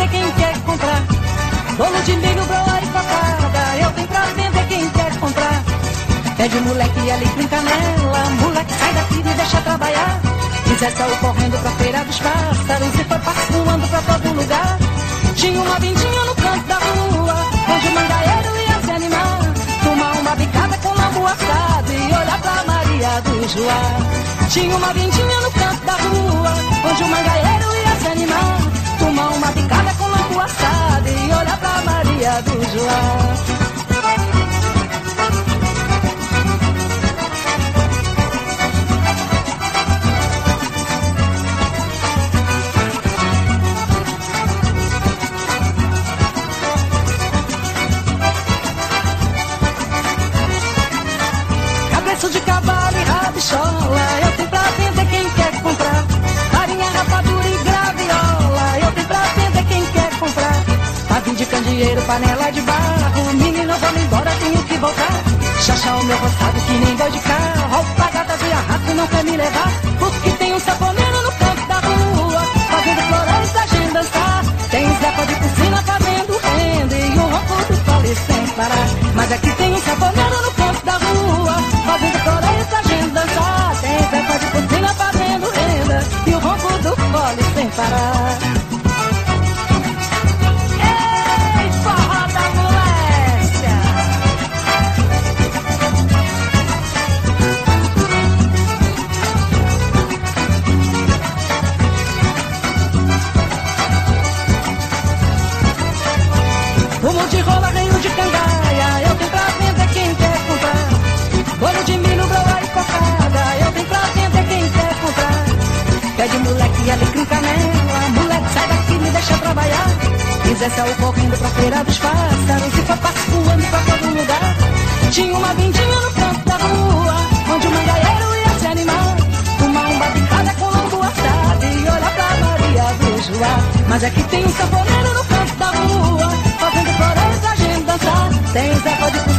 vender quem quer comprar. Bolo de milho, broa e cocada, eu tenho pra vender quem quer comprar. Pede moleque alecrim canela, moleque sai daqui e deixa trabalhar. Zé saiu correndo pra feira dos pássaros e foi passeando pra todo lugar. Tinha uma vindinha no canto da rua, onde o mangaeiro ia se animar. Tomar uma bicada com lambu assado e olhar pra Maria do Joá. Tinha uma vindinha no canto da rua, onde o mangaeiro ia se animar. Tomar uma bicada com lambu assado e olhar pra Maria do Joá. De cavalo e rabichola, eu tenho pra vender quem quer comprar. Farinha, rapadura e graviola, eu tenho pra vender quem quer comprar. Pavim de candeeiro, panela de barro, menino, eu vou embora, tenho que voltar. Chachá o meu roçado que nem boi de carro, roupa gata de arrasto não quer me levar. Porque tem um saponeiro no canto da rua, fazendo floresta pra gente dançar. Tem Zepa de piscina fazendo renda e um ronco do fole sem parar. Mas aqui tem um saponeiro no canto da rua, fazendo floresta pra gente dançar. Tem Zepa de piscina fazendo renda e o ronco do fole sem parar. Ei, forró da moléstia! Fumo de rola, reino de cangaia, eu tenho pra vender quem quer comprar. Bolo de milho, broa e cocada, eu tenho pra vender quem quer comprar. Pede moleque alecrim canela, moleque sai daqui e me deixa trabalhar. E Zé saiu correndo pra feira dos pássaros e foi passeando pra todo lugar. Tinha uma vindinha no canto da rua, onde o mangaeiro ia se animar. Tomar uma bicada com lambu assado e olhar pra Maria do Joá. Mas aqui tem um sanfoneiro no canto da rua, fazendo floresta pra gente dançar. Tem Zepa de